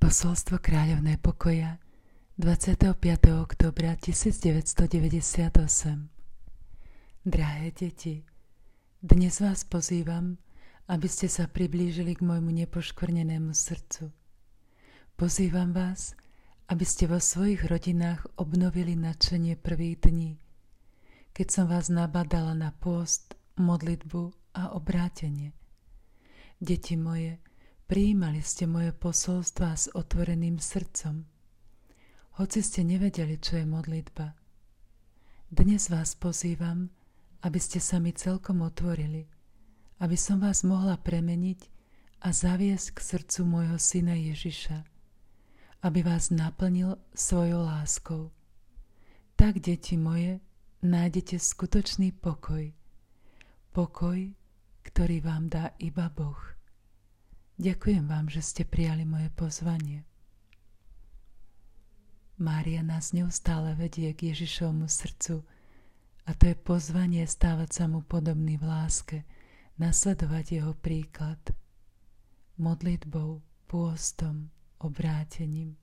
Posolstvo kráľovnej pokoja 25. októbra 1998. Drahé deti, dnes vás pozývam, aby ste sa priblížili k môjmu nepoškvrnenému srdcu. Pozývam vás, aby ste vo svojich rodinách obnovili nadšenie prvých dní, keď som vás nabádala na pôst, modlitbu a obrátenie. Deti moje, prijímali ste moje posolstvá s otvoreným srdcom, hoci ste nevedeli, čo je modlitba. Dnes vás pozývam, aby ste sa mi celkom otvorili, aby som vás mohla premeniť a zaviesť k srdcu môjho syna Ježiša, aby vás naplnil svojou láskou. Tak, deti moje, nájdete skutočný pokoj. Pokoj, ktorý vám dá iba Boh. Ďakujem vám, že ste prijali moje pozvanie. Mária nás neustále vedie k Ježišovmu srdcu a to je pozvanie stávať sa mu podobný v láske, nasledovať jeho príklad modlitbou, pôstom, obrátením.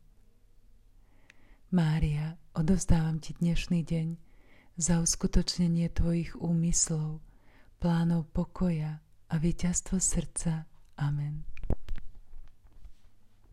Mária, odovzdávam ti dnešný deň za uskutočnenie tvojich úmyslov, plánov pokoja a víťazstvo srdca. Amen.